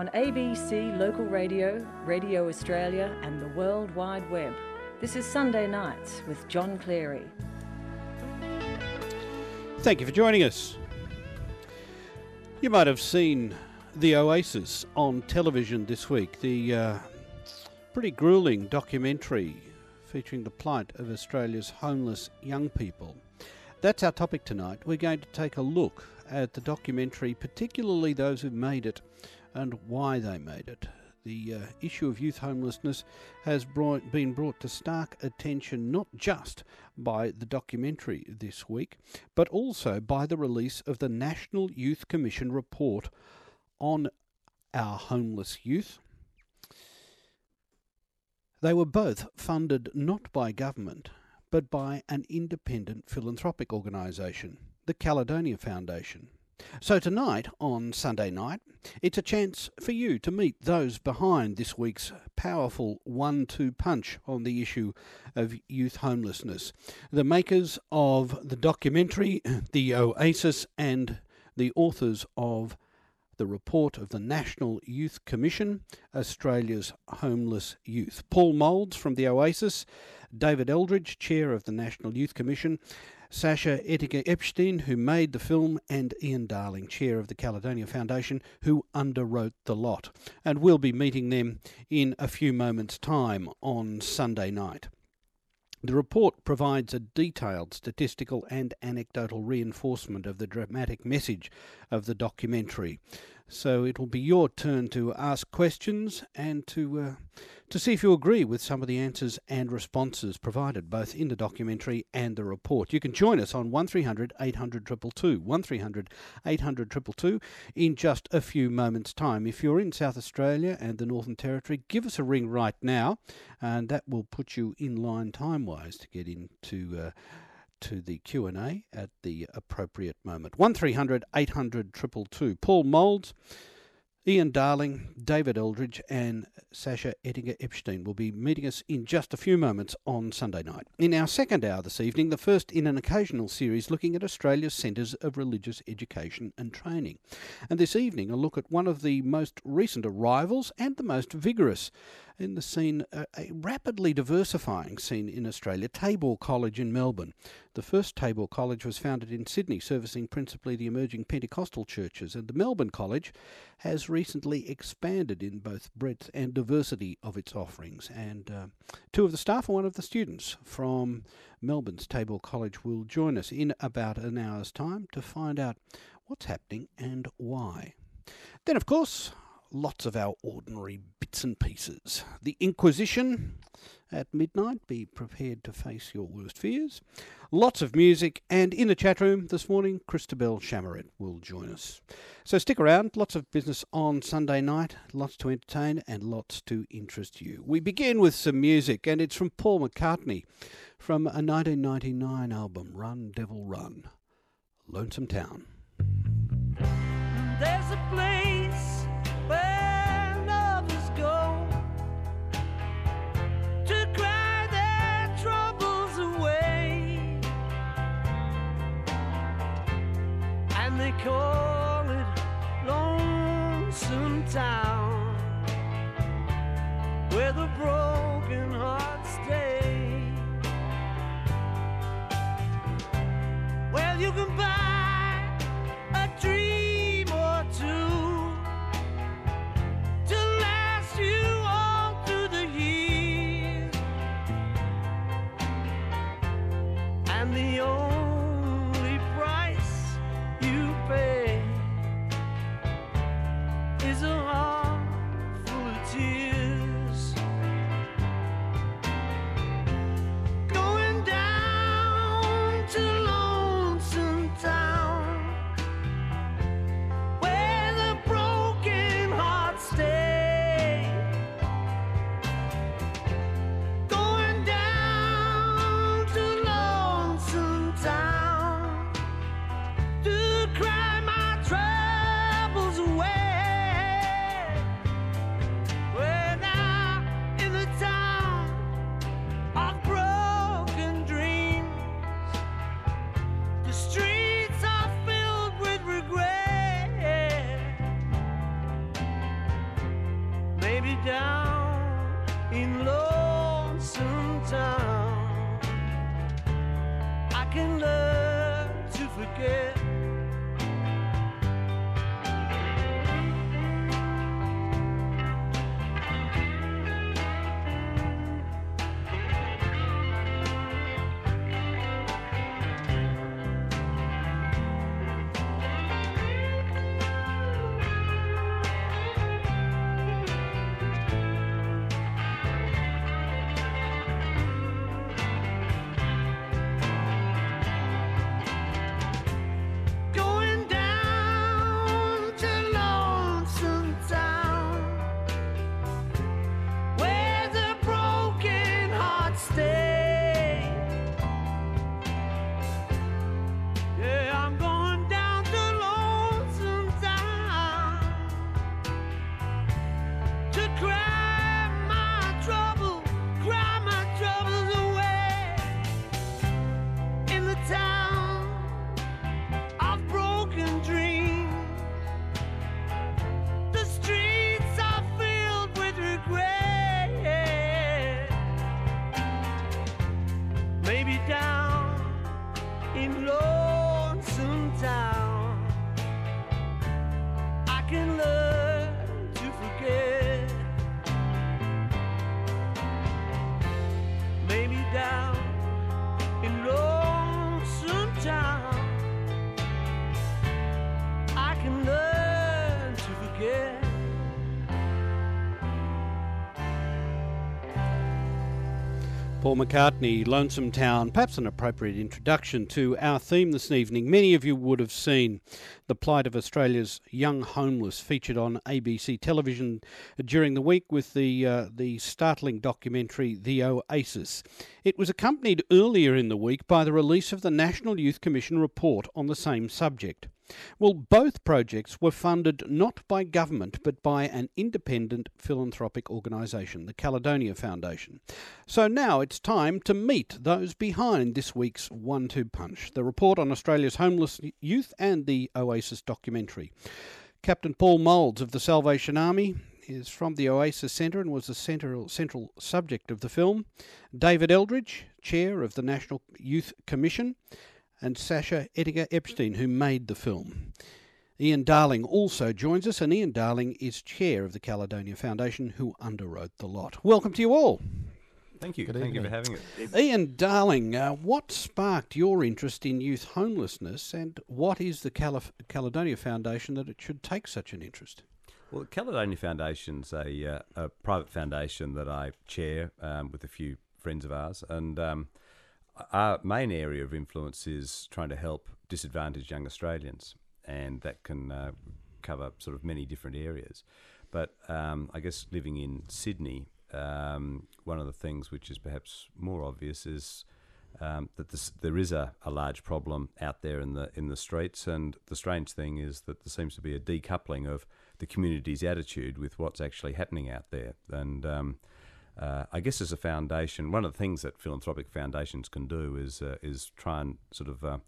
on ABC Local Radio, Radio Australia and the World Wide Web. This is Sunday Nights with John Cleary. Thank you for joining us. You might have seen The Oasis on television this week, the pretty gruelling documentary featuring the plight of Australia's homeless young people. That's our topic tonight. We're going to take a look at the documentary, particularly those who made it and why they made it. The issue of youth homelessness has been brought to stark attention not just by the documentary this week, but also by the release of the National Youth Commission report on our homeless youth. They were both funded not by government, but by an independent philanthropic organisation, the Caledonia Foundation. So tonight, on Sunday night, it's a chance for you to meet those behind this week's powerful 1-2 punch on the issue of youth homelessness. The makers of the documentary, The Oasis, and the authors of the report of the National Youth Commission, Australia's Homeless Youth. Paul Moulds from The Oasis, David Eldridge, Chair of the National Youth Commission, Sasha Ettinger-Epstein, who made the film, and Ian Darling, Chair of the Caledonia Foundation, who underwrote the lot. And we'll be meeting them in a few moments' time on Sunday night. The report provides a detailed statistical and anecdotal reinforcement of the dramatic message of the documentary. So it will be your turn to ask questions and to see if you agree with some of the answers and responses provided both in the documentary and the report. You can join us on 1300 800 222, 1300 800 222 in just a few moments' time. If you're in South Australia and the Northern Territory, give us a ring right now, and that will put you in line time-wise to get into to the Q&A at the appropriate moment. 1300 800 222. Paul Moulds, Ian Darling, David Eldridge and Sasha Ettinger-Epstein will be meeting us in just a few moments on Sunday night. In our second hour this evening, the first in an occasional series looking at Australia's centres of religious education and training. And this evening, a look at one of the most recent arrivals and the most vigorous in the scene, a rapidly diversifying scene in Australia, Tabor College in Melbourne. The first Tabor College was founded in Sydney, servicing principally the emerging Pentecostal churches, and the Melbourne College has recently expanded in both breadth and diversity of its offerings. And two of the staff and one of the students from Melbourne's Tabor College will join us in about an hour's time to find out what's happening and why. Then, of course, lots of our ordinary bits and pieces. The Inquisition at midnight. Be prepared to face your worst fears. Lots of music, and in the chat room this morning, Christabel Chamaret will join us. So stick around. Lots of business on Sunday night, lots to entertain and lots to interest you. We begin with some music, and it's from Paul McCartney from a 1999 album, Run Devil Run, Lonesome Town. There's a place where lovers go to cry their troubles away, and they call it Lonesome Town, where the broken hearts stay. Well, you can buy a dream or two to last you all through the years, and the only price you pay is a heart full of tears. Going down to Lonesome Town, can learn to forget. Maybe down in lonesome town, I can learn to forget. Paul McCartney, Lonesome Town, perhaps an appropriate introduction to our theme this evening. Many of you would have seen the plight of Australia's young homeless featured on ABC television during the week with the startling documentary The Oasis. It was accompanied earlier in the week by the release of the National Youth Commission report on the same subject. Well, both projects were funded not by government but by an independent philanthropic organisation, the Caledonia Foundation. So now it's time to meet those behind this week's 1-2 punch, the report on Australia's homeless youth and the Oasis documentary. Captain Paul Moulds of the Salvation Army is from the Oasis Centre and was the central subject of the film. David Eldridge, Chair of the National Youth Commission, and Sasha Edgar Epstein, who made the film. Ian Darling also joins us, and Ian Darling is chair of the Caledonia Foundation, who underwrote the lot. Welcome to you all. Thank you. Good Thank evening. you for having it. Ian Darling, what sparked your interest in youth homelessness, and what is the Caledonia Foundation that it should take such an interest? Well, the Caledonia Foundation's a private foundation that I chair with a few friends of ours, and our main area of influence is trying to help disadvantaged young Australians, and that can cover sort of many different areas. But I guess living in Sydney, one of the things which is perhaps more obvious is that there is a large problem out there in the streets, and the strange thing is that there seems to be a decoupling of the community's attitude with what's actually happening out there. And I guess as a foundation, one of the things that philanthropic foundations can do is try and sort of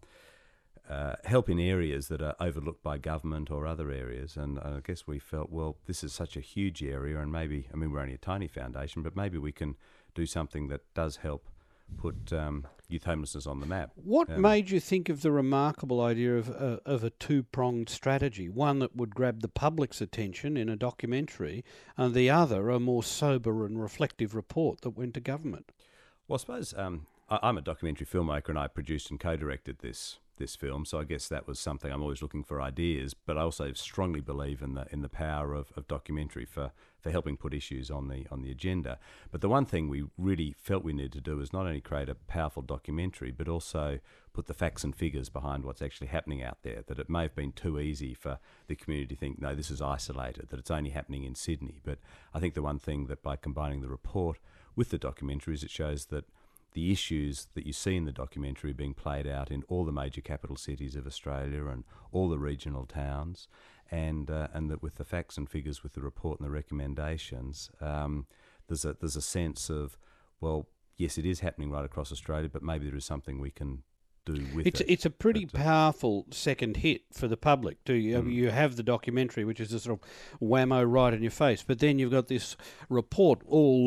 help in areas that are overlooked by government or other areas. And I guess we felt, well, this is such a huge area, and maybe, I mean, we're only a tiny foundation, but maybe we can do something that does help put youth homelessness on the map. What made you think of the remarkable idea of a two-pronged strategy, one that would grab the public's attention in a documentary, and the other a more sober and reflective report that went to government? Well, I suppose I'm a documentary filmmaker, and I produced and co-directed this film, so I guess that was something. I'm always looking for ideas, but I also strongly believe in the power of documentary for helping put issues on the agenda. But the one thing we really felt we needed to do is not only create a powerful documentary, but also put the facts and figures behind what's actually happening out there. That it may have been too easy for the community to think, no, this is isolated, that it's only happening in Sydney. But I think the one thing that by combining the report with the documentary is it shows that the issues that you see in the documentary being played out in all the major capital cities of Australia and all the regional towns, and that with the facts and figures, with the report and the recommendations, there's a sense of, well, yes, it is happening right across Australia, but maybe there is something we can do with it. It's a pretty powerful second hit for the public. You have the documentary, which is a sort of whammo right in your face, but then you've got this report all,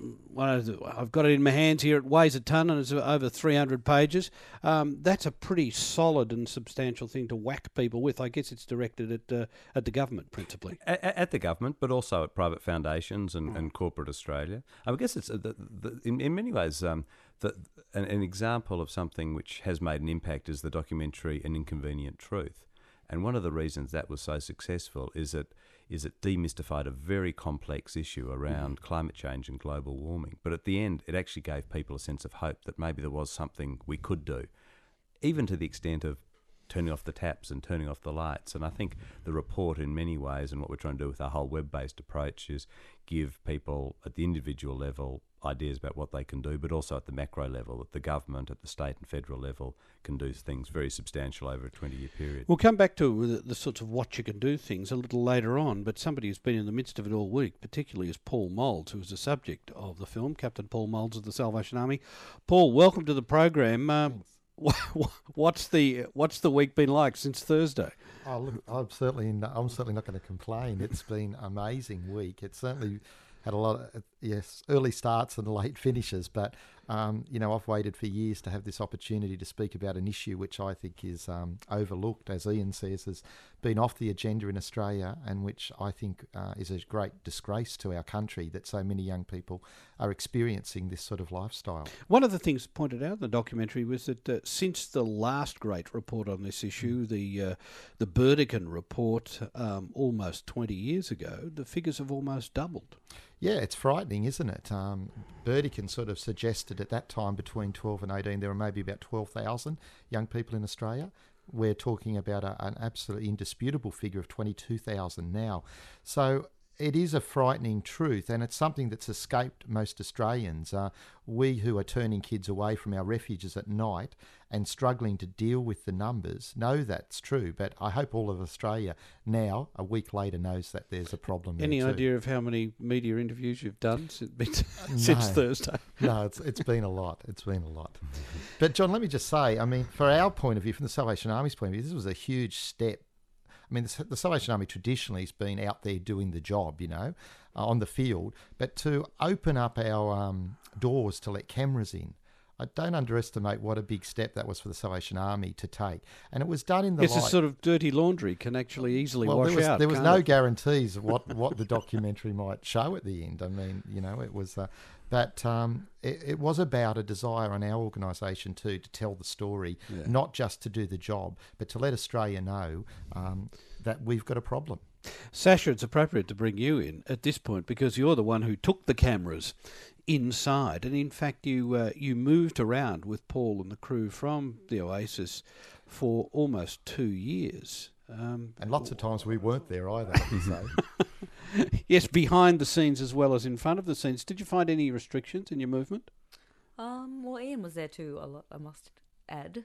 I've got it in my hands here, it weighs a tonne and it's over 300 pages. That's a pretty solid and substantial thing to whack people with. I guess it's directed at the government principally. At the government, but also at private foundations and corporate Australia. I guess it's in many ways an example of something which has made an impact is the documentary An Inconvenient Truth. And one of the reasons that was so successful is it demystified a very complex issue around climate change and global warming. But at the end, it actually gave people a sense of hope that maybe there was something we could do, even to the extent of turning off the taps and turning off the lights. And I think the report in many ways, and what we're trying to do with our whole web-based approach, is give people at the individual level ideas about what they can do, but also at the macro level, that the government at the state and federal level can do things very substantial over a 20-year period. We'll come back to the sorts of what you can do things a little later on, but somebody who's been in the midst of it all week, particularly, is Paul Moulds, who is the subject of the film, Captain Paul Moulds of the Salvation Army. Paul, welcome to the program. What's the week been like since Thursday? Oh, look, I'm certainly not going to complain. It's been an amazing week. It's certainly had a lot of early starts and late finishes, but I've waited for years to have this opportunity to speak about an issue which I think is overlooked, as Ian says, has been off the agenda in Australia, and which I think is a great disgrace to our country that so many young people are experiencing this sort of lifestyle. One of the things pointed out in the documentary was that since the last great report on this issue, the Burdekin report, almost 20 years ago, the figures have almost doubled. Yeah, it's frightening, isn't it? Burdekin sort of suggested at that time between 12 and 18 there were maybe about 12,000 young people in Australia. We're talking about an absolutely indisputable figure of 22,000 now. So it is a frightening truth, and it's something that's escaped most Australians. We who are turning kids away from our refuges at night and struggling to deal with the numbers know that's true, but I hope all of Australia now, a week later, knows that there's a problem. Any there too. idea of how many media interviews you've done since Thursday? No, it's been a lot. It's been a lot. But John, let me just say, I mean, for our point of view, from the Salvation Army's point of view, this was a huge step. I mean, the Salvation Army traditionally has been out there doing the job, on the field. But to open up our doors to let cameras in, I don't underestimate what a big step that was for the Salvation Army to take. And it was done in the light... It's a sort of dirty laundry can actually easily wash out. There was no guarantees of what the documentary might show at the end. I mean, it was... it was about a desire on our organisation too to tell the story, not just to do the job, but to let Australia know that we've got a problem. Sasha, it's appropriate to bring you in at this point because you're the one who took the cameras inside, and in fact you moved around with Paul and the crew from the Oasis for almost 2 years. And lots of times we weren't there either, so... Yes, behind the scenes as well as in front of the scenes. Did you find any restrictions in your movement? Well, Ian was there too, I must add.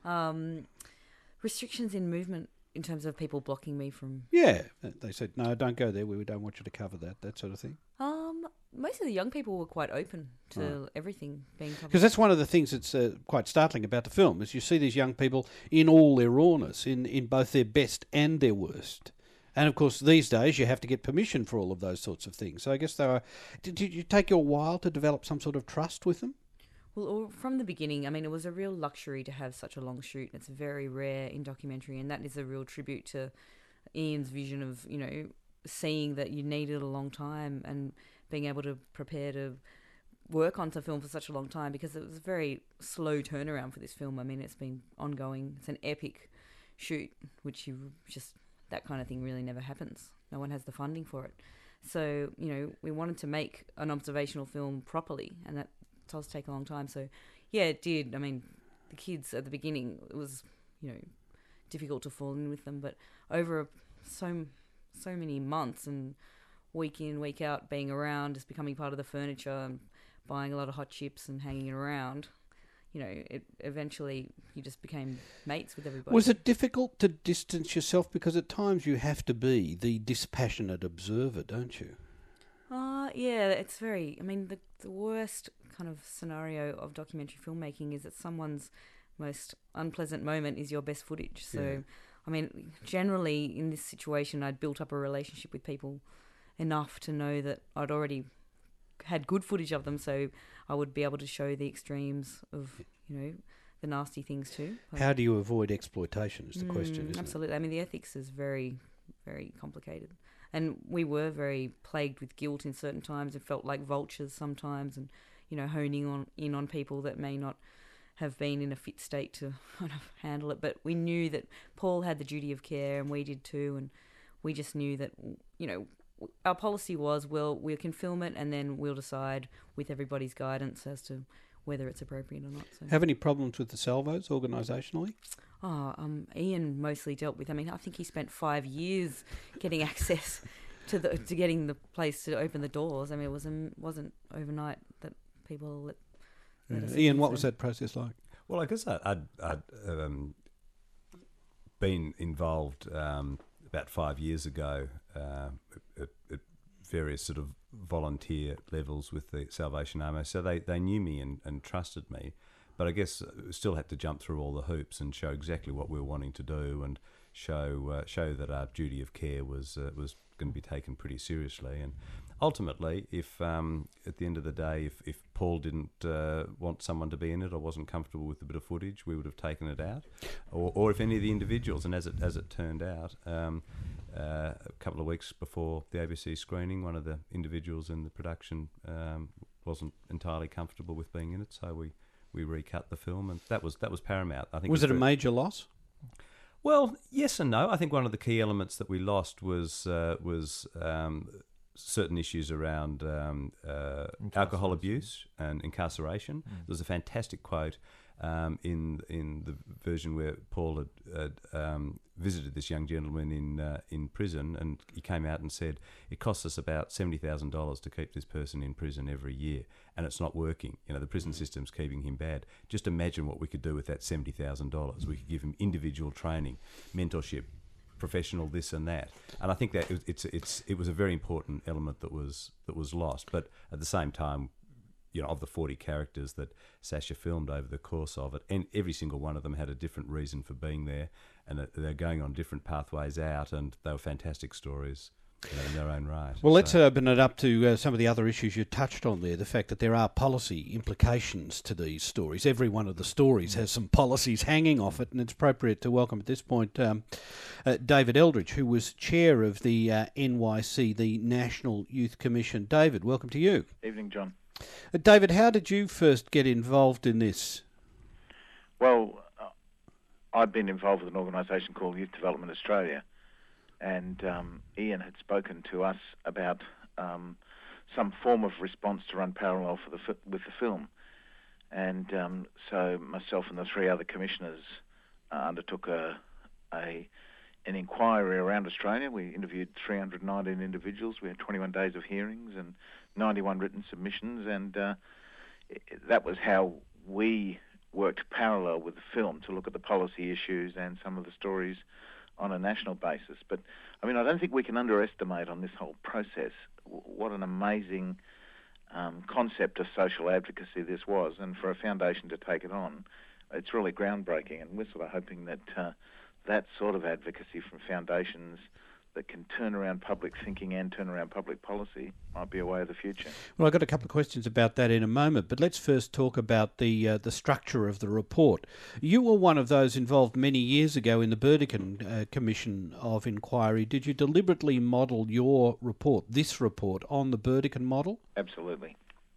Restrictions in movement in terms of people blocking me from... Yeah, they said, no, don't go there, we don't want you to cover that sort of thing. Most of the young people were quite open to everything being covered. Because that's one of the things that's quite startling about the film, is you see these young people in all their rawness, in both their best and their worst. And, of course, these days you have to get permission for all of those sorts of things. So I guess did you take you a while to develop some sort of trust with them? Well, from the beginning, I mean, it was a real luxury to have such a long shoot. It's very rare in documentary, and that is a real tribute to Ian's vision of, seeing that you needed a long time and being able to prepare to work on the film for such a long time, because it was a very slow turnaround for this film. I mean, it's been ongoing. It's an epic shoot, which that kind of thing really never happens. No one has the funding for it. So, we wanted to make an observational film properly, and that does take a long time. So, yeah, it did. I mean, the kids at the beginning, it was, difficult to fall in with them, but over so many months and week in, week out, being around, just becoming part of the furniture and buying a lot of hot chips and hanging around, it eventually you just became mates with everybody. Was it difficult to distance yourself? Because at times you have to be the dispassionate observer, don't you? Yeah, it's very... I mean, the worst kind of scenario of documentary filmmaking is that someone's most unpleasant moment is your best footage. So, yeah. I mean, generally in this situation, I'd built up a relationship with people enough to know that I'd already had good footage of them, so I would be able to show the extremes of, the nasty things too. How do you avoid exploitation is the question, isn't absolutely. it? I mean, the ethics is very, very complicated. And we were very plagued with guilt in certain times. It felt like vultures sometimes, and, honing in on people that may not have been in a fit state to kind of handle it. But we knew that Paul had the duty of care, and we did too, and we just knew that, our policy was, well, we can film it and then we'll decide with everybody's guidance as to whether it's appropriate or not. So. Have any problems with the Salvos organisationally? Ian mostly dealt with. I mean, I think he spent 5 years getting access to getting the place to open the doors. I mean, it wasn't overnight that people let us Ian, in, what was that process like? Well, I guess I'd been involved about 5 years ago at various sort of volunteer levels with the Salvation Army. So they knew me and trusted me. But I guess still had to jump through all the hoops and show exactly what we were wanting to do, and show that our duty of care was going going to be taken pretty seriously. And ultimately, if at the end of the day, if Paul didn't want someone to be in it or wasn't comfortable with a bit of footage, we would have taken it out, or if any of the individuals. And as it turned out, a couple of weeks before the ABC screening, one of the individuals in the production wasn't entirely comfortable with being in it, so we recut the film, and that was paramount. I think. Was it a major loss? Well, yes and no. I think one of the key elements that we lost was certain issues around alcohol abuse and incarceration. There was a fantastic quote in the version where Paul had visited this young gentleman in prison, and he came out and said, it costs us about $70,000 to keep this person in prison every year, and it's not working. The prison system's keeping him bad. Just imagine what we could do with that $70,000. We could give him individual training, mentorship, professional this and that, and I think that it was a very important element that was lost. But at the same time, of the 40 characters that Sasha filmed over the course of it, and every single one of them had a different reason for being there, and they're going on different pathways out, and they were fantastic stories in their own right. Well, let's open it up to some of the other issues you touched on there, the fact that there are policy implications to these stories. Every one of the stories has some policies hanging off it, and it's appropriate to welcome at this point David Eldridge, who was chair of the NYC, the National Youth Commission. David, welcome to you. Evening, John. David, how did you first get involved in this? Well, I've been involved with an organisation called Youth Development Australia, and Ian had spoken to us about some form of response to run parallel with the film. And so myself and the three other commissioners undertook an inquiry around Australia. We interviewed 319 individuals. We had 21 days of hearings and 91 written submissions, and that was how we worked parallel with the film to look at the policy issues and some of the stories on a national basis. But, I don't think we can underestimate on this whole process what an amazing concept of social advocacy this was, and for a foundation to take it on, it's really groundbreaking, and we're sort of hoping that that sort of advocacy from foundations that can turn around public thinking and turn around public policy might be a way of the future. Well, I've got a couple of questions about that in a moment, but let's first talk about the structure of the report. You were one of those involved many years ago in the Burdekin Commission of Inquiry. Did you deliberately model your report, this report, on the Burdekin model? Absolutely.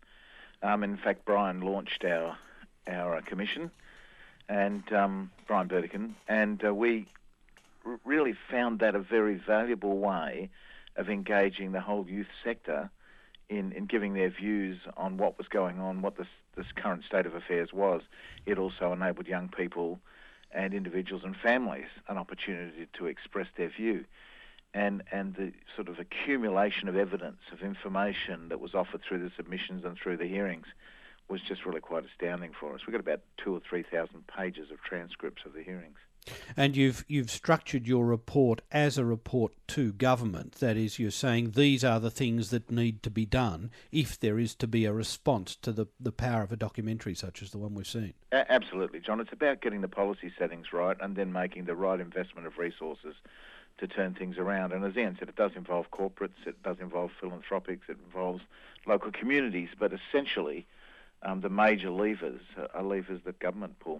In fact, Brian launched our commission, and Brian Burdekin, and we really found that a very valuable way of engaging the whole youth sector in giving their views on what was going on, what this current state of affairs was. It also enabled young people and individuals and families an opportunity to express their view. And the sort of accumulation of evidence, of information that was offered through the submissions and through the hearings was just really quite astounding for us. We got about 2,000 or 3,000 pages of transcripts of the hearings. And you've structured your report as a report to government. That is, you're saying these are the things that need to be done if there is to be a response to the power of a documentary such as the one we've seen. Absolutely, John. It's about getting the policy settings right and then making the right investment of resources to turn things around. And as Ian said, it does involve corporates, it does involve philanthropics, it involves local communities, but essentially the major levers are levers that government pull.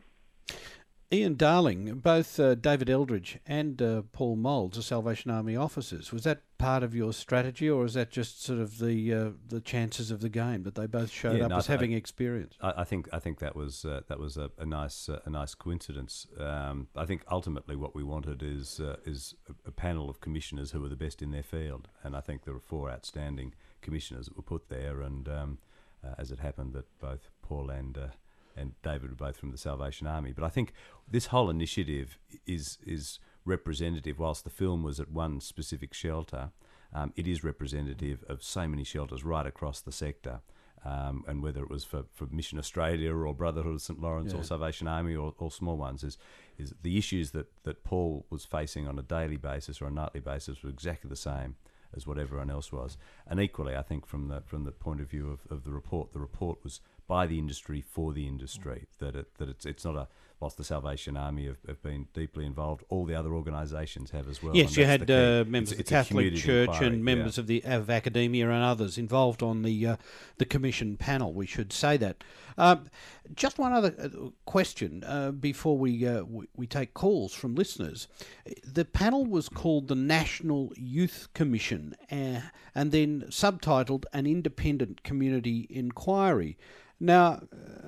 Ian Darling, both David Eldridge and Paul Moulds are Salvation Army officers. Was that part of your strategy, or is that just sort of the chances of the game that they both showed up as having experience? I think that was a nice coincidence. I think ultimately what we wanted is a panel of commissioners who were the best in their field, and I think there were 4 outstanding commissioners that were put there, and as it happened, that both Paul and David were both from the Salvation Army. But I think this whole initiative is representative. Whilst the film was at one specific shelter, it is representative of so many shelters right across the sector. And whether it was for Mission Australia or Brotherhood of St Lawrence or Salvation Army or small ones, is the issues that Paul was facing on a daily basis or a nightly basis were exactly the same as what everyone else was. And equally, I think from the point of view of the report was by the industry for the industry. it's not a. Whilst the Salvation Army have been deeply involved, all the other organisations have as well. Yes, and you that's had the key. members of the It's a Catholic community Church inquiry, and members of academia and others involved on the commission panel. We should say that. Just one other question before we take calls from listeners. The panel was called the National Youth Commission, and then subtitled An Independent Community Inquiry. Now.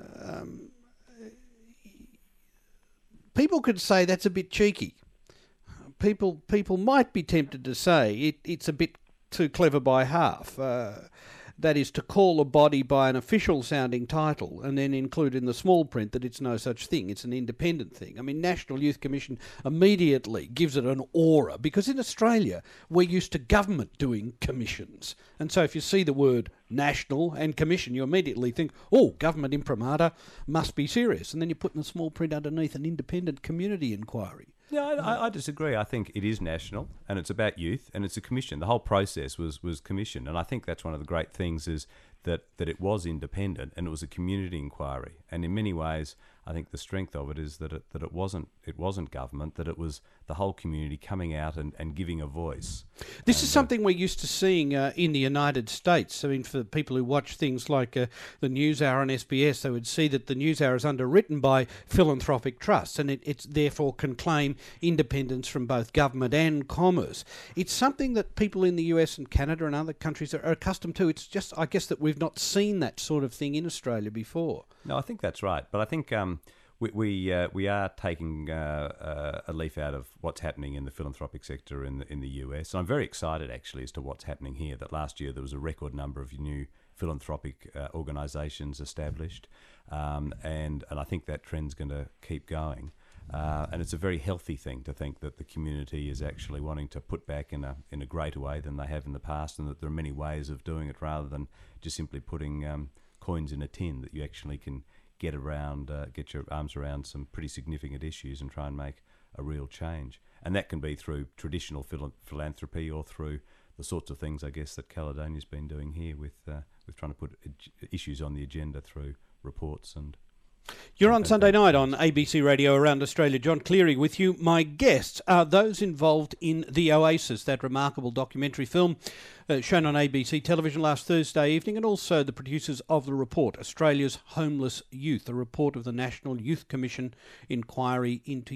People could say that's a bit cheeky. People might be tempted to say it's a bit too clever by half. That is, to call a body by an official-sounding title and then include in the small print that it's no such thing. It's an independent thing. I mean, National Youth Commission immediately gives it an aura, because in Australia we're used to government doing commissions. And so if you see the word national and commission, you immediately think, oh, government imprimatur, must be serious. And then you put in the small print underneath an independent community inquiry. Yeah, I disagree. I think it is national, and it's about youth, and it's a commission. The whole process was commissioned, and I think that's one of the great things is that it was independent and it was a community inquiry. And in many ways, I think the strength of it is that it wasn't government, that it was the whole community coming out and giving a voice. This is something we're used to seeing in the United States. I mean, for people who watch things like the NewsHour on SBS, they would see that the NewsHour is underwritten by philanthropic trusts, and it therefore can claim independence from both government and commerce. It's something that people in the US and Canada and other countries are accustomed to. It's just, I guess, that we've not seen that sort of thing in Australia before. No, I think that's right. But I think we are taking a leaf out of what's happening in the philanthropic sector in the US. And I'm very excited, actually, as to what's happening here, that last year there was a record number of new philanthropic organisations established. And I think that trend's going to keep going. And it's a very healthy thing to think that the community is actually wanting to put back in a greater way than they have in the past, and that there are many ways of doing it rather than just simply putting coins in a tin, that you actually can get your arms around some pretty significant issues and try and make a real change. And that can be through traditional philanthropy or through the sorts of things, I guess, that Caledonia's been doing here with trying to put issues on the agenda through reports and... You're on Sunday night on ABC Radio Around Australia. John Cleary with you. My guests are those involved in The Oasis, that remarkable documentary film shown on ABC television last Thursday evening, and also the producers of the report, Australia's Homeless Youth, a report of the National Youth Commission inquiry into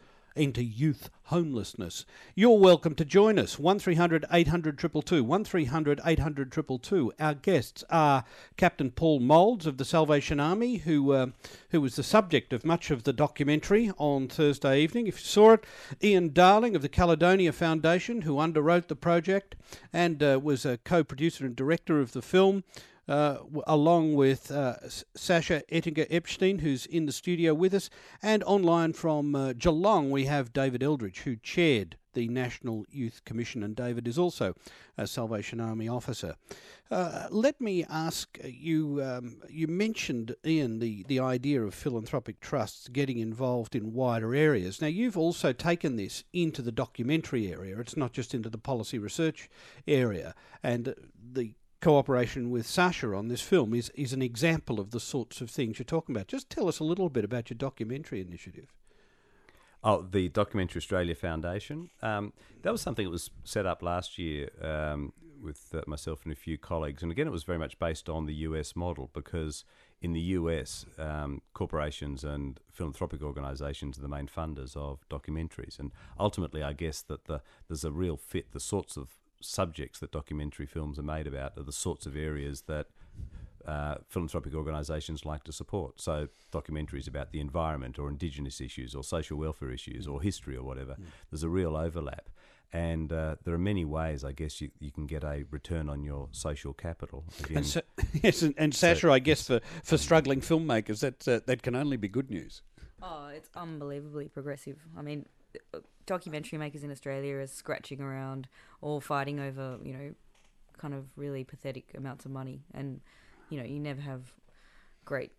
youth homelessness. You're welcome to join us. 1300 800 222, 1300 800 222. Our guests are Captain Paul Moulds of the Salvation Army, who was the subject of much of the documentary on Thursday evening, if you saw it. Ian Darling of the Caledonia Foundation, who underwrote the project and was a co-producer and director of the film. Along with Sasha Ettinger-Epstein, who's in the studio with us. And online from Geelong, we have David Eldridge, who chaired the National Youth Commission, and David is also a Salvation Army officer. Let me ask you, you mentioned, Ian, the idea of philanthropic trusts getting involved in wider areas. Now, you've also taken this into the documentary area. It's not just into the policy research area. And the cooperation with Sasha on this film is an example of the sorts of things you're talking about. Just tell us a little bit about your documentary initiative. Oh, the Documentary Australia Foundation. That was something that was set up last year with myself and a few colleagues. And again, it was very much based on the US model, because in the US, corporations and philanthropic organisations are the main funders of documentaries. And ultimately, I guess that there's a real fit. The sorts of subjects that documentary films are made about are the sorts of areas that philanthropic organisations like to support. So documentaries about the environment or Indigenous issues or social welfare issues or history or whatever. There's a real overlap. And there are many ways, I guess, you can get a return on your social capital. Again, and Sasha, I guess, for struggling filmmakers, that can only be good news. Oh, it's unbelievably progressive. I mean, documentary makers in Australia are scratching around or fighting over, kind of really pathetic amounts of money. And, you never have great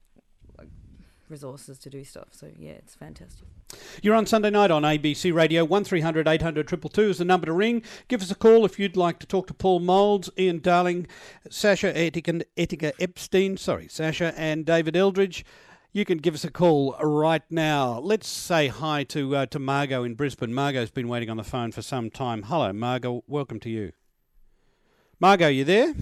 resources to do stuff. So, yeah, it's fantastic. You're on Sunday night on ABC Radio. 1300 800 222 is the number to ring. Give us a call if you'd like to talk to Paul Moulds, Ian Darling, Sasha Ettinger-Epstein, Sasha, and David Eldridge. You can give us a call right now. Let's say hi to Margot in Brisbane. Margot's been waiting on the phone for some time. Hello, Margot. Welcome to you. Margot, you there?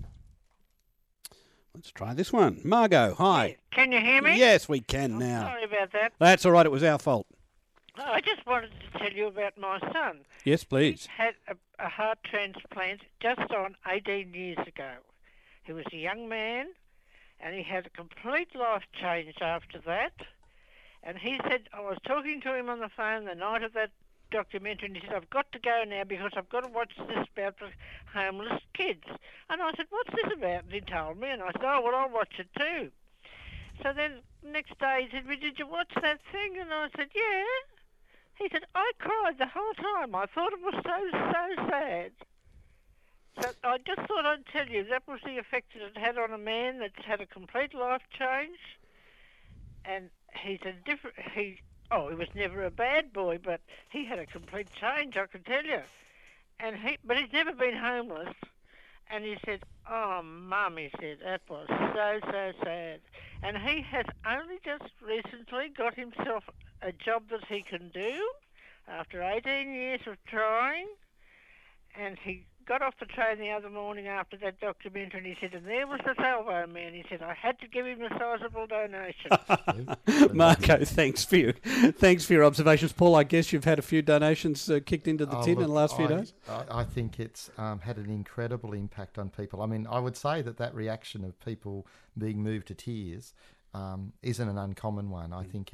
Let's try this one. Margot, hi. Can you hear me? Yes, we can now. Sorry about that. That's all right. It was our fault. No, I just wanted to tell you about my son. Yes, please. He had a heart transplant just on 18 years ago. He was a young man, and he had a complete life change after that. And he said, I was talking to him on the phone the night of that documentary, and he said, I've got to go now because I've got to watch this about the homeless kids. And I said, what's this about? And he told me, and I said, oh, well, I'll watch it too. So then next day he said, well, did you watch that thing? And I said, yeah. He said, I cried the whole time. I thought it was so sad. So I just thought I'd tell you that was the effect that it had on a man that's had a complete life change. And he's a different... he was never a bad boy, but he had a complete change, I can tell you. But he's never been homeless. And he said, oh, Mum, he said, that was so sad. And he has only just recently got himself a job that he can do after 18 years of trying. And he got off the train the other morning after that documentary, and he said, and there was the Salvo man. He said, I had to give him a sizable donation. Marco, thanks for your observations. Paul, I guess you've had a few donations kicked into the tin in the last few days? I think it's had an incredible impact on people. I mean, I would say that reaction of people being moved to tears isn't an uncommon one. I think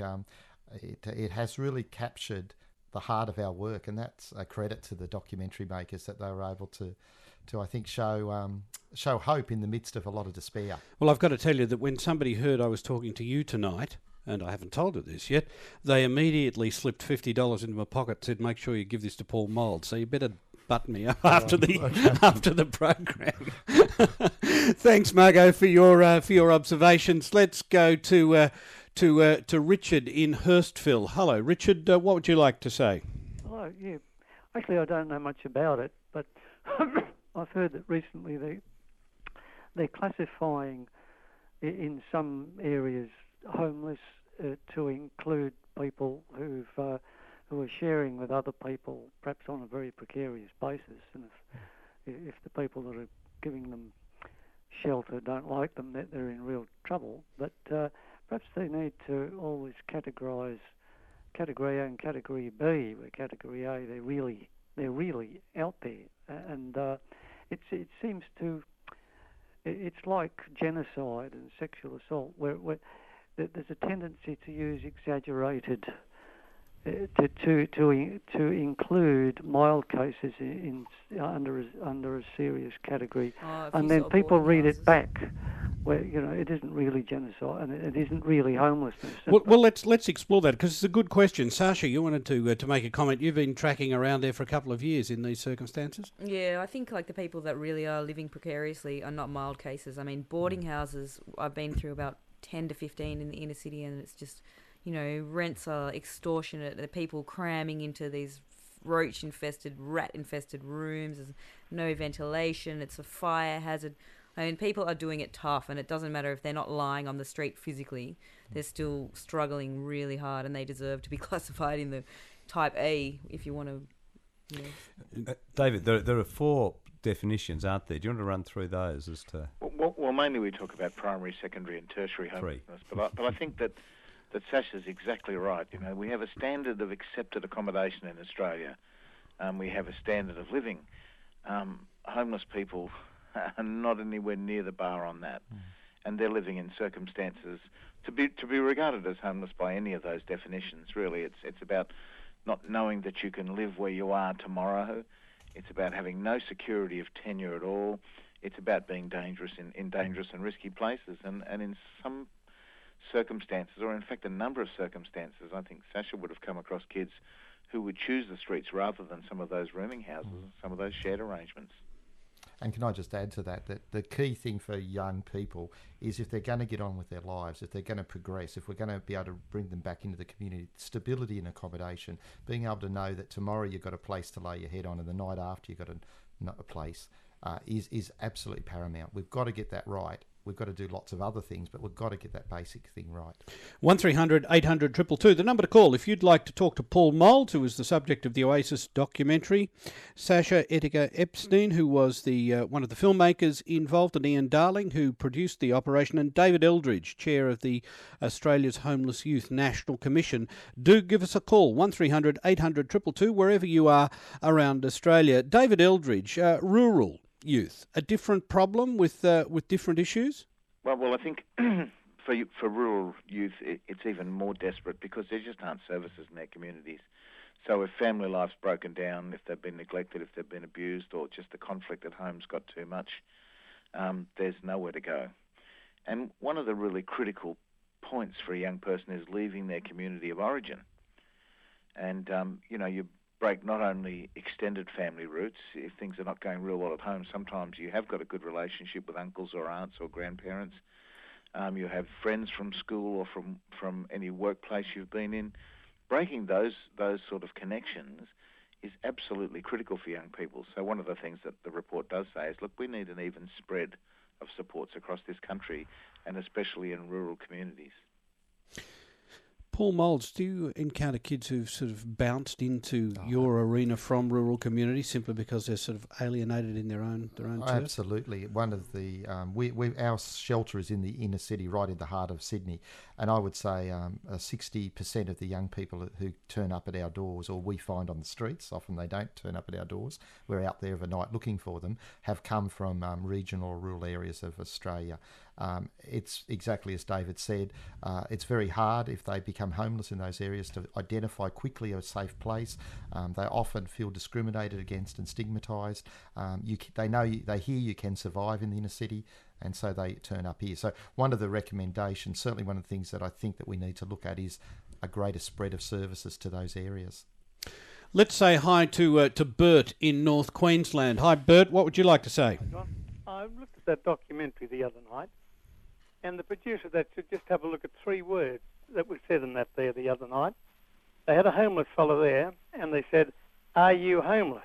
it has really captured the heart of our work, and that's a credit to the documentary makers that they were able to I think show hope in the midst of a lot of despair. Well, I've got to tell you that when somebody heard I was talking to you tonight, and I haven't told her this yet, they immediately slipped $50 into my pocket, said, make sure you give this to Paul Mould, so you better button me up after the program. Thanks, Margot, for your observations. Let's go to Richard in Hurstville. Hello, Richard. What would you like to say? Hello. Yeah, actually, I don't know much about it, but I've heard that recently they're classifying in some areas homeless to include people who are sharing with other people, perhaps on a very precarious basis. And if the people that are giving them shelter don't like them, they're in real trouble. But perhaps they need to always category A and Category B. Where Category A, they're really out there, and it seems to. It's like genocide and sexual assault, where there's a tendency to use exaggerated to include mild cases under a serious category, and then people read it back. Where it isn't really genocide and it isn't really homelessness. Well, let's explore that because it's a good question. Sasha, you wanted to make a comment. You've been tracking around there for a couple of years in these circumstances. Yeah, I think like the people that really are living precariously are not mild cases. I mean, boarding houses. I've been through about 10 to 15 in the inner city, and it's just rents are extortionate. The people cramming into these roach-infested, rat-infested rooms. There's no ventilation. It's a fire hazard. I mean, people are doing it tough, and it doesn't matter if they're not lying on the street physically. They're still struggling really hard, and they deserve to be classified in the Type A, if you want to... David, there are 4 definitions, aren't there? Do you want to run through those as to... Well, mainly we talk about primary, secondary and tertiary homelessness, but I think that Sasha's exactly right. We have a standard of accepted accommodation in Australia. We have a standard of living. Homeless people are not anywhere near the bar on that, and they're living in circumstances to be regarded as homeless by any of those definitions. Really, it's about not knowing that you can live where you are tomorrow. It's about having no security of tenure at all. It's about being dangerous in dangerous and risky places, and in some circumstances, or in fact a number of circumstances, I think Sasha would have come across kids who would choose the streets rather than some of those rooming houses, some of those shared arrangements. And can I just add to that the key thing for young people is if they're going to get on with their lives, if they're going to progress, if we're going to be able to bring them back into the community, stability and accommodation, being able to know that tomorrow you've got a place to lay your head on and the night after you've got a place is absolutely paramount. We've got to get that right. we've got to do lots of other things, but we've got to get that basic thing right. 1300 800 222, the number to call if you'd like to talk to Paul Moulds, who was the subject of the Oasis documentary, Sasha Edgar Epstein, who was the one of the filmmakers involved, and Ian Darling, who produced the operation, and David Eldridge, chair of the Australia's Homeless Youth National Commission. Do give us a call, 1300 800 222, wherever you are around Australia. David Eldridge, rural youth, a different problem with different issues? Well, I think for rural youth, it's even more desperate because there just aren't services in their communities. So if family life's broken down, if they've been neglected, if they've been abused, or just the conflict at home's got too much, there's nowhere to go. And one of the really critical points for a young person is leaving their community of origin. And, you break not only extended family roots, if things are not going real well at home, sometimes you have got a good relationship with uncles or aunts or grandparents. You have friends from school or from any workplace you've been in. Breaking those sort of connections is absolutely critical for young people. So one of the things that the report does say is, look, we need an even spread of supports across this country, and especially in rural communities. Paul Moulds, do you encounter kids who've sort of bounced into your arena from rural communities simply because they're sort of alienated in their own turf? Absolutely. One of the our shelter is in the inner city, right in the heart of Sydney, and I would say 60% of the young people who turn up at our doors, or we find on the streets, often they don't turn up at our doors, we're out there of a night looking for them, have come from regional or rural areas of Australia. It's exactly as David said. It's very hard if they become homeless in those areas to identify quickly a safe place. They often feel discriminated against and stigmatised. They hear you can survive in the inner city, and so they turn up here. So one of the recommendations, certainly one of the things that I think that we need to look at, is a greater spread of services to those areas. Let's say hi to Bert in North Queensland. Hi, Bert. What would you like to say? I looked at that documentary the other night, and the producer that should just have a look at 3 words that were said in that there the other night. They had a homeless fellow there, and they said, "Are you homeless?"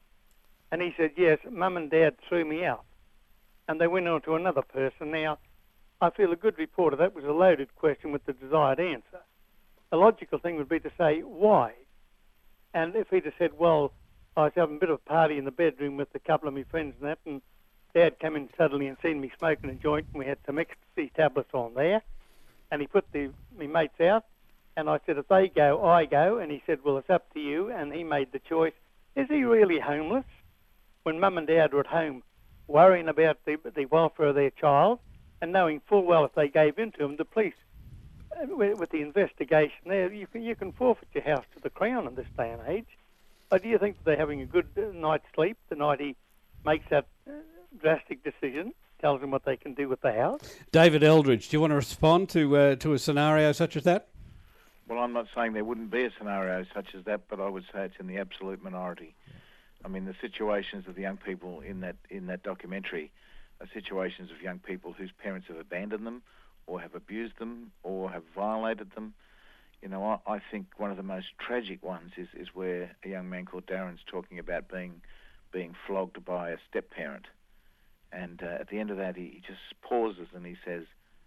And he said, "Yes, Mum and Dad threw me out." And they went on to another person. Now, I feel a good reporter, that was a loaded question with the desired answer. The logical thing would be to say, why? And if he'd have said, well, I was having a bit of a party in the bedroom with a couple of my friends and that, and Dad came in suddenly and seen me smoking a joint, and we had some ecstasy tablets on there, and he put me mates out, and I said, if they go, I go, and he said, well, it's up to you, and he made the choice. Is he really homeless? When Mum and Dad were at home worrying about the welfare of their child, and knowing full well if they gave in to him, the police, with the investigation there, you can forfeit your house to the Crown in this day and age. But do you think that they're having a good night's sleep the night he makes that drastic decision, tells them what they can do with the house? David Eldridge, do you want to respond to a scenario such as that? Well, I'm not saying there wouldn't be a scenario such as that, but I would say it's in the absolute minority. I mean, the situations of the young people in that documentary are situations of young people whose parents have abandoned them, or have abused them, or have violated them. You know, I think one of the most tragic ones is where a young man called Darren's talking about being flogged by a step-parent. And at the end of that, he just pauses and he says,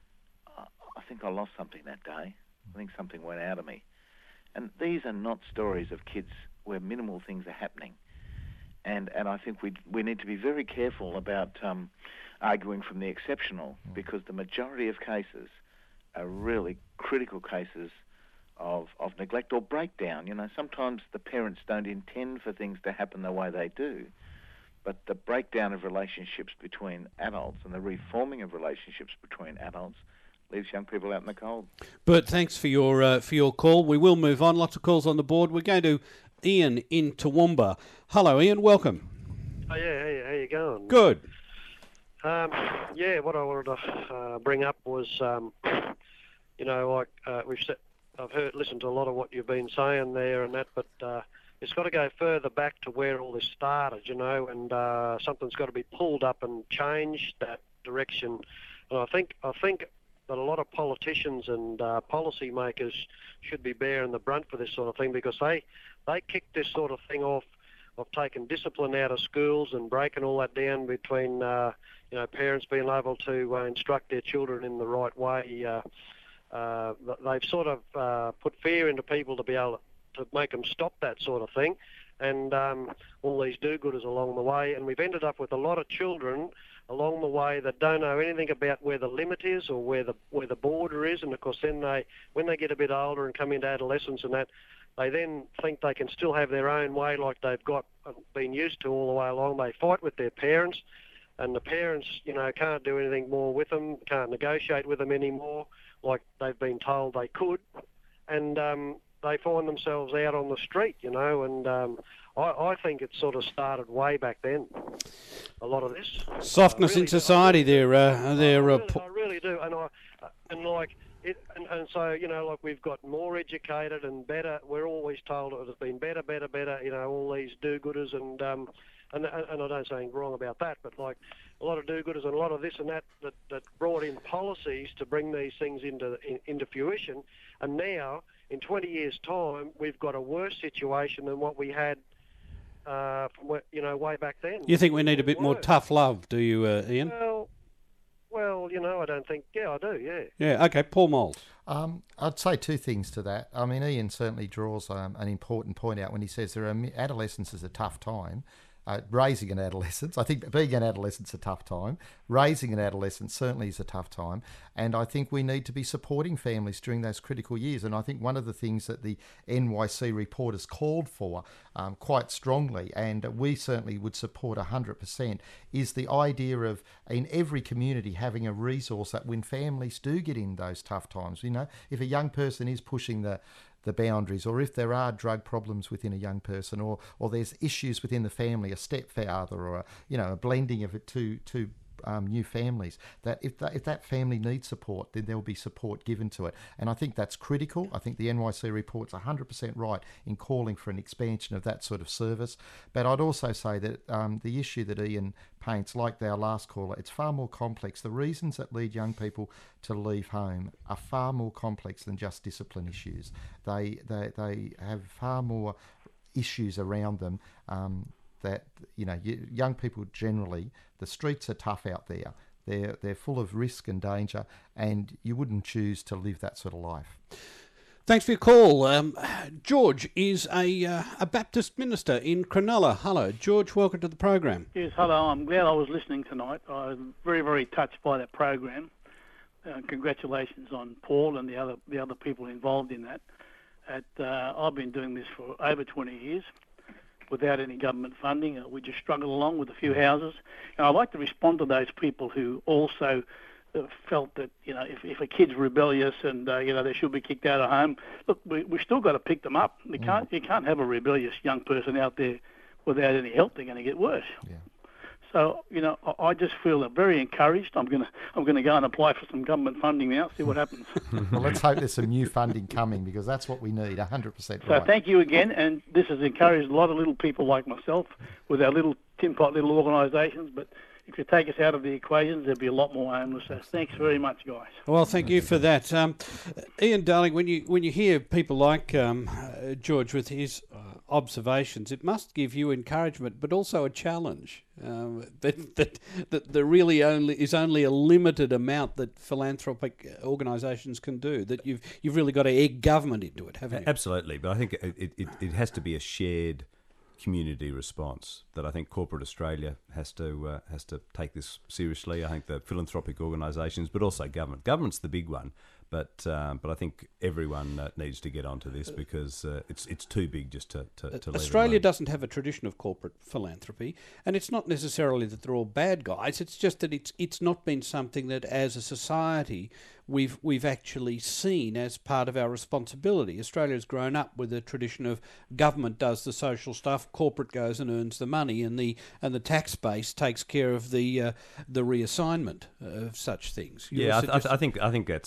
I think I lost something that day. I think something went out of me. And these are not stories of kids where minimal things are happening. And I think we need to be very careful about arguing from the exceptional, because the majority of cases are really critical cases of neglect or breakdown. You know, sometimes the parents don't intend for things to happen the way they do, but the breakdown of relationships between adults and the reforming of relationships between adults leaves young people out in the cold. Bert, thanks for your call. We will move on. Lots of calls on the board. We're going to Ian in Toowoomba. Hello, Ian. Welcome. Oh, yeah. How you going? Good. What I wanted to bring up was, I've listened to a lot of what you've been saying there and that, but it's got to go further back to where all this started, you know, and something's got to be pulled up and changed that direction. And I think that a lot of politicians and policy makers should be bearing the brunt for this sort of thing, because they kicked this sort of thing off of taking discipline out of schools and breaking all that down between parents being able to instruct their children in the right way. They've sort of put fear into people to be able to make them stop that sort of thing, and all these do-gooders along the way, and we've ended up with a lot of children along the way that don't know anything about where the limit is or where the border is, and of course then when they get a bit older and come into adolescence and that, they then think they can still have their own way like they've been used to all the way along. They fight with their parents, and the parents, can't do anything more with them, can't negotiate with them anymore like they've been told they could, and they find themselves out on the street, and I think it sort of started way back then, a lot of this. Softness really in society there. I really do, so we've got more educated and better. We're always told it has been better. All these do-gooders and I don't say anything wrong about that, but like a lot of do-gooders and a lot of this and that brought in policies to bring these things into fruition, and now in 20 years' time we've got a worse situation than what we had way back then. You think we need a bit more tough love, do you, Ian? Well, I don't think... Yeah, I do, yeah. Yeah, okay. Paul Moles. I'd say two things to that. I mean, Ian certainly draws an important point out when he says adolescence is a tough time. Raising an adolescent, I think being an adolescent's a tough time. Raising an adolescent certainly is a tough time. And I think we need to be supporting families during those critical years. And I think one of the things that the NYC report has called for quite strongly, and we certainly would support 100%, is the idea of in every community having a resource that when families do get in those tough times, if a young person is pushing the boundaries, or if there are drug problems within a young person, or there's issues within the family, a stepfather or a blending of it two new families, that if that family needs support, then there will be support given to it. And I think that's critical. I think the NYC report's 100% right in calling for an expansion of that sort of service. But I'd also say that the issue that Ian paints, like our last caller, it's far more complex. The reasons that lead young people to leave home are far more complex than just discipline issues. They have far more issues around them that, young people generally, the streets are tough out there. They're full of risk and danger, and you wouldn't choose to live that sort of life. Thanks for your call. George is a Baptist minister in Cronulla. Hello, George. Welcome to the program. Yes, hello. I'm glad I was listening tonight. I was very, very touched by that program. Congratulations on Paul and the other people involved in that. I've been doing this for over 20 years without any government funding. We just struggle along with a few houses. And I'd like to respond to those people who also felt that, if a kid's rebellious and, they should be kicked out of home. Look, we still got to pick them up. You can't have a rebellious young person out there without any help. They're going to get worse. Yeah. So, I just feel very encouraged. I'm going to go and apply for some government funding now, see what happens. Well, let's hope there's some new funding coming, because that's what we need, 100% right. So thank you again, and this has encouraged a lot of little people like myself with our little tin pot little organisations, but if you take us out of the equations, there'd be a lot more homeless. So thanks very much, guys. Well, thank you for that. Ian, darling, when you hear people like George with his observations, it must give you encouragement, but also a challenge. That there really is only a limited amount that philanthropic organisations can do. That you've really got to egg government into it, haven't you? Absolutely, but I think it has to be a shared community response. That I think corporate Australia has to take this seriously. I think the philanthropic organisations, but also government. Government's the big one. But I think everyone needs to get onto this, because it's too big just to leave Australia doesn't have a tradition of corporate philanthropy, and it's not necessarily that they're all bad guys. It's just that it's not been something that, as a society, we've actually seen as part of our responsibility. Australia's grown up with a tradition of government does the social stuff, corporate goes and earns the money, and the tax base takes care of the reassignment of such things. I think that's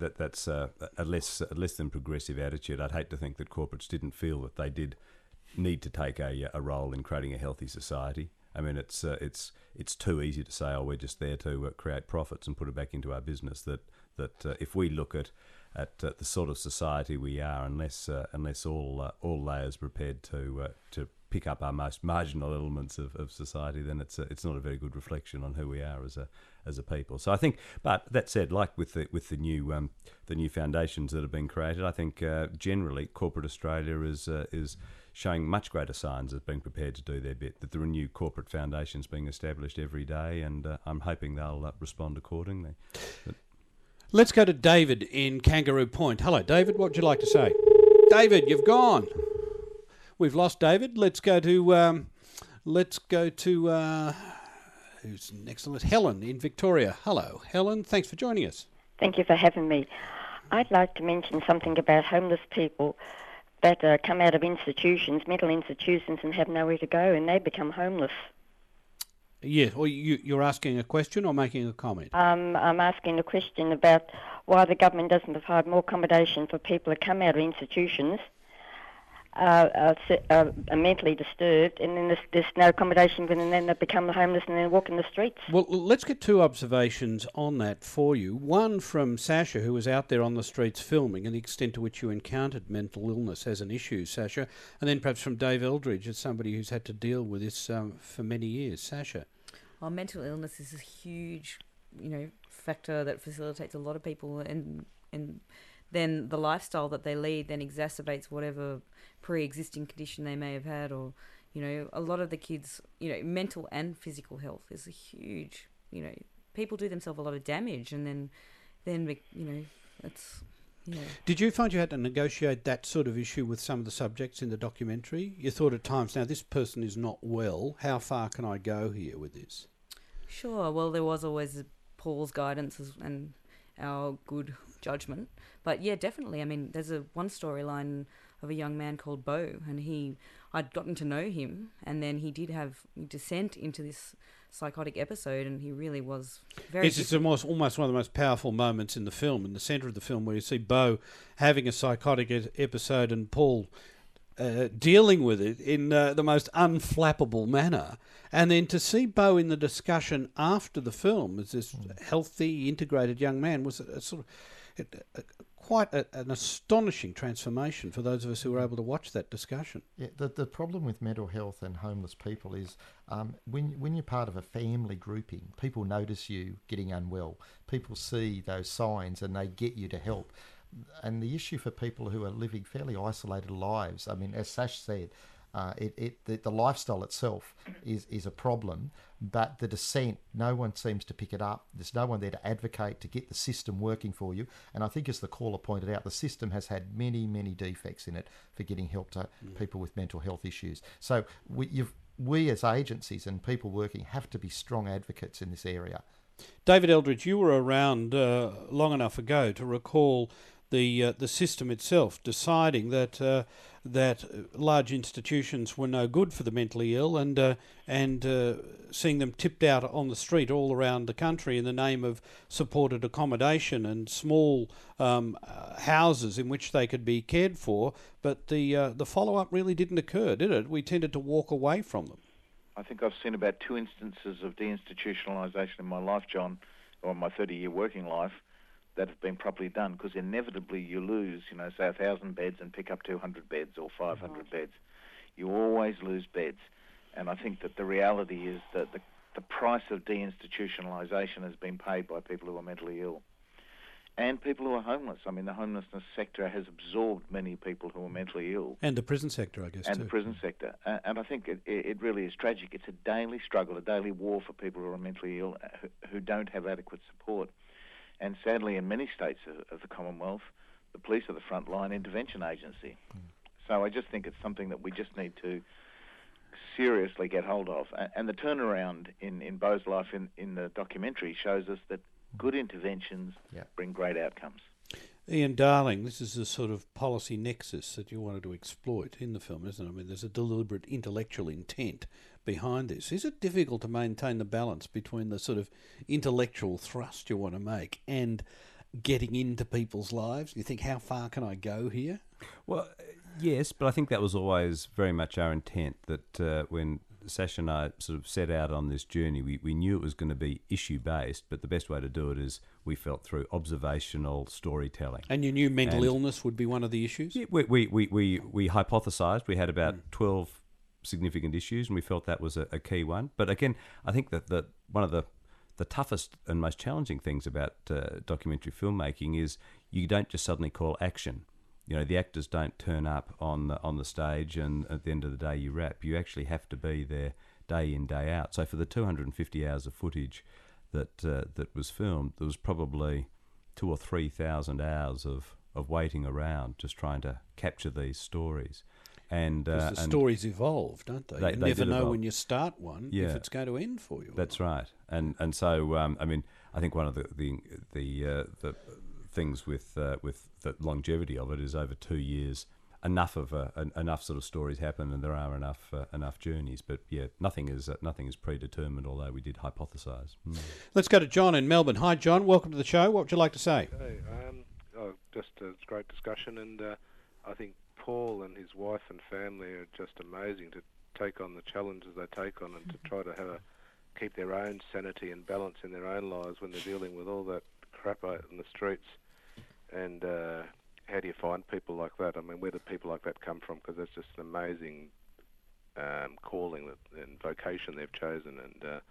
a less than progressive attitude. I'd hate to think that corporates didn't feel that they did need to take a role in creating a healthy society. I mean, it's too easy to say, we're just there to create profits and put it back into our business. That if we look at the sort of society we are, unless all layers prepared to pick up our most marginal elements of society, then it's not a very good reflection on who we are as a people. So I think, but that said, like with the new foundations that have been created, I think generally corporate Australia is showing much greater signs of being prepared to do their bit. That there are new corporate foundations being established every day, and I'm hoping they'll respond accordingly. Let's go to David in Kangaroo Point. Hello, David. What would you like to say? David, you've gone. We've lost David. Let's go to who's next on this? Helen in Victoria. Hello, Helen. Thanks for joining us. Thank you for having me. I'd like to mention something about homeless people that come out of institutions, mental institutions, and have nowhere to go, and they become homeless. Yes, or you're asking a question or making a comment? I'm asking a question about why the government doesn't provide more accommodation for people who come out of institutions, are mentally disturbed, and then there's no accommodation for them, and then they become homeless and then walk in the streets. Well, let's get two observations on that for you. One from Sasha, who was out there on the streets filming, and the extent to which you encountered mental illness as an issue, Sasha, and then perhaps from Dave Eldridge, as somebody who's had to deal with this for many years. Sasha? Well, mental illness is a huge, factor that facilitates a lot of people, and then the lifestyle that they lead then exacerbates whatever pre-existing condition they may have had, or a lot of the kids, mental and physical health is a huge, people do themselves a lot of damage, and then it's. Did you find you had to negotiate that sort of issue with some of the subjects in the documentary? You thought at times, now this person is not well, how far can I go here with this? Sure, well there was always Paul's guidance and our good judgment, but yeah, definitely. I mean, there's one storyline of a young man called Bo, and I'd gotten to know him, and then he did have descent into this psychotic episode, and he really was very. It's almost one of the most powerful moments in the film, in the centre of the film, where you see Bo having a psychotic episode and Paul dealing with it in the most unflappable manner, and then to see Bo in the discussion after the film as this healthy, integrated young man was a sort of quite an astonishing transformation for those of us who were able to watch that discussion. Yeah, the problem with mental health and homeless people is when you're part of a family grouping, people notice you getting unwell. People see those signs and they get you to help. And the issue for people who are living fairly isolated lives, I mean, as Sash said, the lifestyle itself is a problem, but the descent, no one seems to pick it up. There's no one there to advocate to get the system working for you. And I think, as the caller pointed out, the system has had many, many defects in it for getting help to people with mental health issues. So we as agencies and people working have to be strong advocates in this area. David Eldridge, you were around long enough ago to recall the system itself deciding that large institutions were no good for the mentally ill, and seeing them tipped out on the street all around the country in the name of supported accommodation and small houses in which they could be cared for. But the follow-up really didn't occur, did it? We tended to walk away from them. I think I've seen about 2 instances of deinstitutionalisation in my life, John, or my 30-year working life, that have been properly done, because inevitably you lose, say 1,000 beds and pick up 200 beds or 500 beds. You always lose beds. And I think that the reality is that the price of deinstitutionalisation has been paid by people who are mentally ill and people who are homeless. I mean, the homelessness sector has absorbed many people who are mentally ill. And the prison sector, I guess, and too. The prison sector. And I think it really is tragic. It's a daily struggle, a daily war for people who are mentally ill, who don't have adequate support. And sadly, in many states of the Commonwealth, the police are the frontline intervention agency. So I just think it's something that we just need to seriously get hold of. And the turnaround in Bo's life in the documentary shows us that good interventions bring great outcomes. Ian Darling, this is the sort of policy nexus that you wanted to exploit in the film, isn't it? I mean, there's a deliberate intellectual intent behind this. Is it difficult to maintain the balance between the sort of intellectual thrust you want to make and getting into people's lives? You think, how far can I go here? Well, yes, but I think that was always very much our intent, that when Sash and I sort of set out on this journey, we knew it was going to be issue-based, but the best way to do it is, we felt, through observational storytelling. And you knew mental illness would be one of the issues? Yeah, we hypothesised. We had about 12 significant issues, and we felt that was a key one. But again, I think that one of the toughest and most challenging things about documentary filmmaking is you don't just suddenly call action. You know, the actors don't turn up on the stage and at the end of the day you wrap. You actually have to be there day in, day out. So for the 250 hours of footage that was filmed, there was probably 2,000 or 3,000 hours of waiting around just trying to capture these stories. And the stories evolve, don't they? You never know when you start one if it's going to end for you. That's right. And so I mean, I think one of the things with the longevity of it is over 2 years. Enough sort of stories happen, and there are enough journeys. But yeah, nothing is predetermined. Although we did hypothesise. Let's go to John in Melbourne. Hi, John. Welcome to the show. What would you like to say? Hey, just a great discussion, and I think Paul and his wife and family are just amazing to take on the challenges they take on, and to try to keep their own sanity and balance in their own lives when they're dealing with all that crap out in the streets. And how do you find people like that? I mean, where do people like that come from? Because that's just an amazing calling and vocation they've chosen, and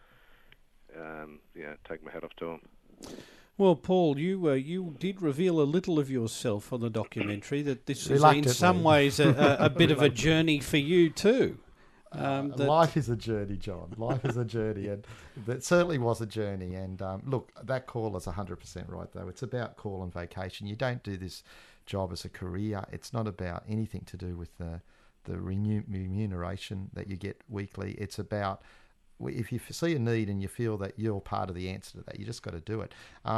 take my hat off to them. Well, Paul, you did reveal a little of yourself on the documentary, that this is in some ways a bit of a journey for you too. Life is a journey, John. Life is a journey, and that certainly was a journey. And look, that call is 100% right, though. It's about call and vocation. You don't do this job as a career. It's not about anything to do with the remuneration that you get weekly. It's about, if you see a need and you feel that you're part of the answer to that, you just got to do it.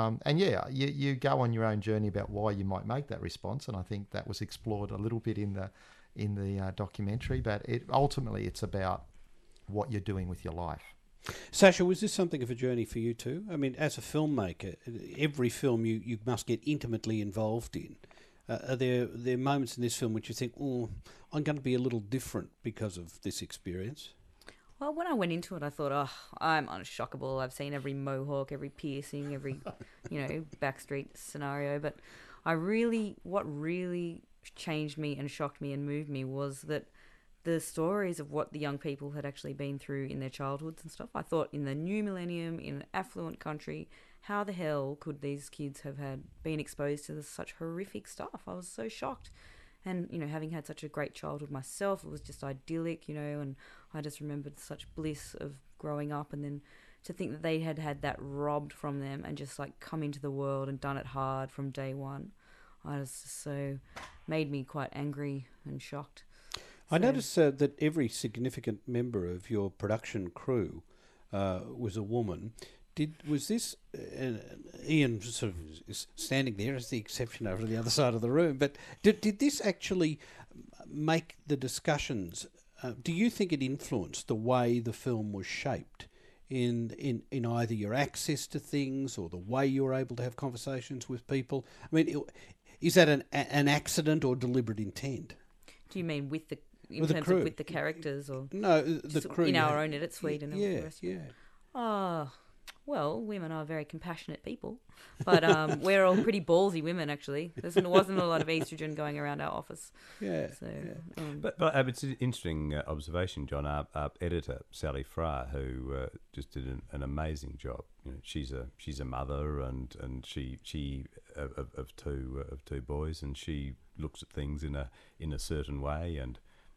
You go on your own journey about why you might make that response, and I think that was explored a little bit in the documentary. But ultimately it's about what you're doing with your life. Sasha, was this something of a journey for you too? I mean, as a filmmaker, every film you must get intimately involved in. Are there moments in this film which you think, I'm going to be a little different because of this experience? Well, when I went into it, I thought, I'm unshockable. I've seen every mohawk, every piercing, every, backstreet scenario. But what really changed me and shocked me and moved me was that the stories of what the young people had actually been through in their childhoods and stuff. I thought in the new millennium, in an affluent country, how the hell could these kids have been exposed to such horrific stuff? I was so shocked. And, having had such a great childhood myself, it was just idyllic, and I just remembered such bliss of growing up, and then to think that they had that robbed from them and just come into the world and done it hard from day one. I was just made me quite angry and shocked. I noticed that every significant member of your production crew was a woman. Was this Ian sort of is standing there as the exception over to the other side of the room? But did this actually make the discussions? Do you think it influenced the way the film was shaped in either your access to things or the way you were able to have conversations with people? I mean, is that an accident or deliberate intent? Do you mean with the characters, or no, the crew in our own edit suite and all the rest? Yeah. Well, women are very compassionate people, but we're all pretty ballsy women, actually. There wasn't a lot of estrogen going around our office. Yeah. So, But it's an interesting observation, John. Our editor, Sally Fry, who just did an amazing job. She's a mother and she of two boys, and she looks at things in a certain way, and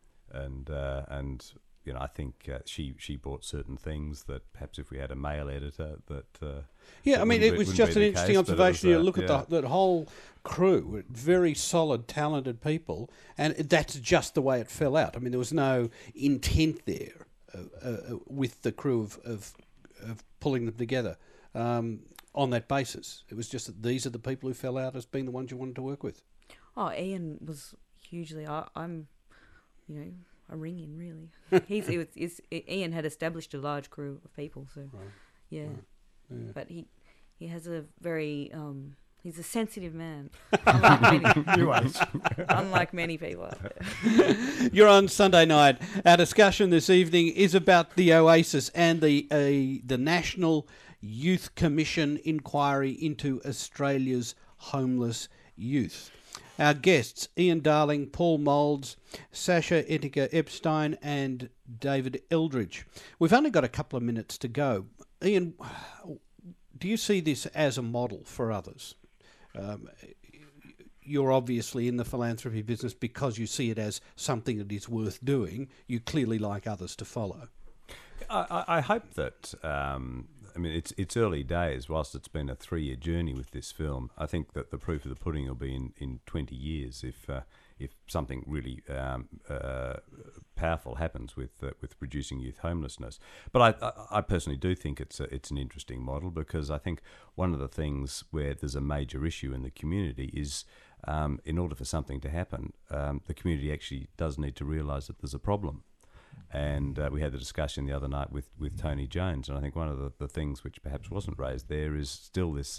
I think she brought certain things that perhaps if we had a male editor it was just an interesting observation. You look at that whole crew, very solid, talented people, and that's just the way it fell out. I mean, there was no intent there with the crew of pulling them together on that basis. It was just that these are the people who fell out as being the ones you wanted to work with. Oh, Ian was hugely. I'm a ring-in, really. Ian had established a large crew of people, so yeah. But he has a very he's a sensitive man, unlike many people out there. You're on Sunday night. Our discussion this evening is about the Oasis and the National Youth Commission inquiry into Australia's homeless youth. Our guests, Ian Darling, Paul Moulds, Sasha Ettinger-Epstein and David Eldridge. We've only got a couple of minutes to go. Ian, do you see this as a model for others? You're obviously in the philanthropy business because you see it as something that is worth doing. You clearly like others to follow. I hope that, it's early days, whilst it's been a 3-year journey with this film. I think that the proof of the pudding will be in 20 years if something really powerful happens with reducing youth homelessness. But I personally do think it's an interesting model, because I think one of the things where there's a major issue in the community is in order for something to happen, the community actually does need to realise that there's a problem. And we had the discussion the other night with Tony Jones, and I think one of the things which perhaps wasn't raised there is still this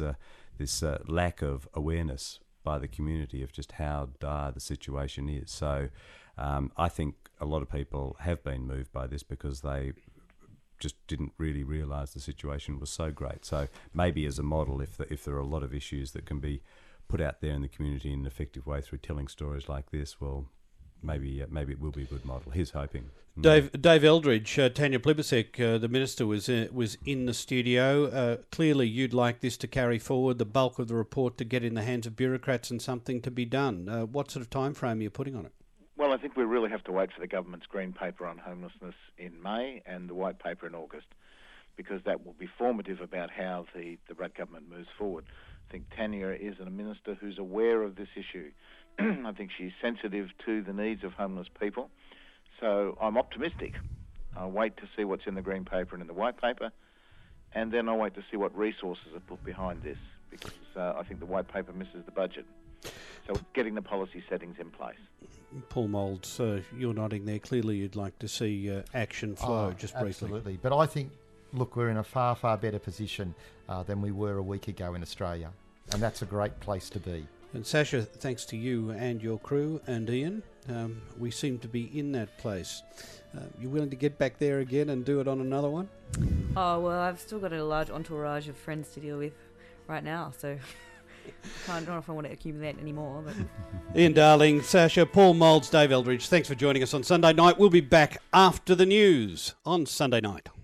lack of awareness by the community of just how dire the situation is. So I think a lot of people have been moved by this because they just didn't really realise the situation was so great. So maybe as a model, if there are a lot of issues that can be put out there in the community in an effective way through telling stories like this, well, maybe it will be a good model. Here's hoping. Dave Eldridge, Tanya Plibersek, the Minister, was in the studio. Clearly you'd like this to carry forward, the bulk of the report to get in the hands of bureaucrats and something to be done. What sort of time frame are you putting on it? Well, I think we really have to wait for the government's green paper on homelessness in May and the white paper in August, because that will be formative about how the Rudd government moves forward. I think Tanya is a minister who's aware of this issue. I think she's sensitive to the needs of homeless people. So I'm optimistic. I'll wait to see what's in the green paper and in the white paper, and then I'll wait to see what resources are put behind this, because I think the white paper misses the budget. So getting the policy settings in place. Paul Moulds, you're nodding there. Clearly you'd like to see action flow, just briefly. Absolutely. But I think, look, we're in a far, far better position than we were a week ago in Australia, and that's a great place to be. And Sasha, thanks to you and your crew, and Ian, we seem to be in that place. You willing to get back there again and do it on another one? Oh, well, I've still got a large entourage of friends to deal with right now, so I don't know if I want to accumulate anymore. But Ian Darling, Sasha, Paul Moulds, Dave Eldridge, thanks for joining us on Sunday night. We'll be back after the news on Sunday night.